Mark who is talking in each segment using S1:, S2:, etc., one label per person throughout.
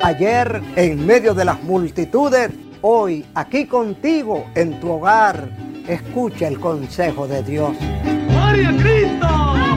S1: ayer en medio de las multitudes, hoy aquí contigo en tu hogar. Escucha el consejo de Dios.
S2: ¡Gloria a Cristo!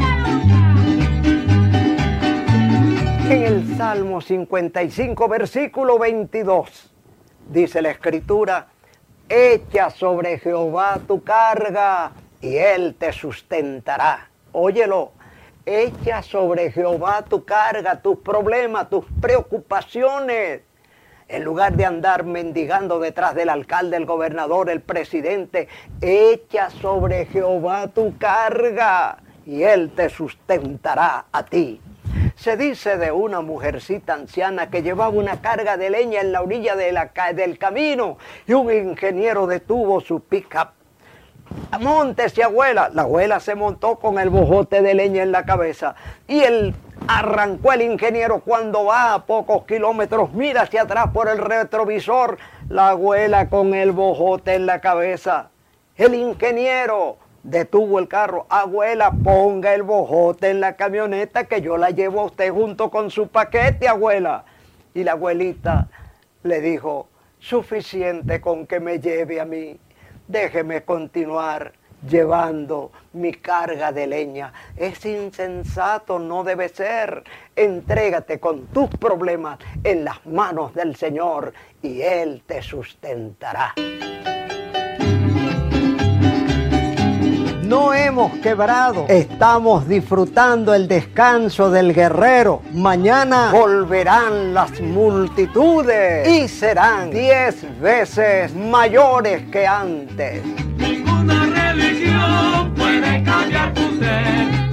S1: En el Salmo 55, versículo 22, dice la Escritura: echa sobre Jehová tu carga y Él te sustentará. Óyelo, echa sobre Jehová tu carga, tus problemas, tus preocupaciones. En lugar de andar mendigando detrás del alcalde, el gobernador, el presidente, echa sobre Jehová tu carga y Él te sustentará a ti. Se dice de una mujercita anciana que llevaba una carga de leña en la orilla del camino y un ingeniero detuvo su pick-up. Móntese, abuela. La abuela se montó con el bojote de leña en la cabeza y arrancó el ingeniero. Cuando va a pocos kilómetros, mira hacia atrás por el retrovisor, la abuela con el bojote en la cabeza. El ingeniero detuvo el carro. Abuela, ponga el bojote en la camioneta que yo la llevo a usted junto con su paquete, abuela. Y la abuelita le dijo: suficiente con que me lleve a mí. Déjeme continuar llevando mi carga de leña. Es insensato, no debe ser. Entrégate con tus problemas en las manos del Señor y Él te sustentará. No hemos quebrado, estamos disfrutando el descanso del guerrero. Mañana volverán las multitudes y serán 10 veces mayores que antes.
S2: Ninguna religión puede cambiar tu ser.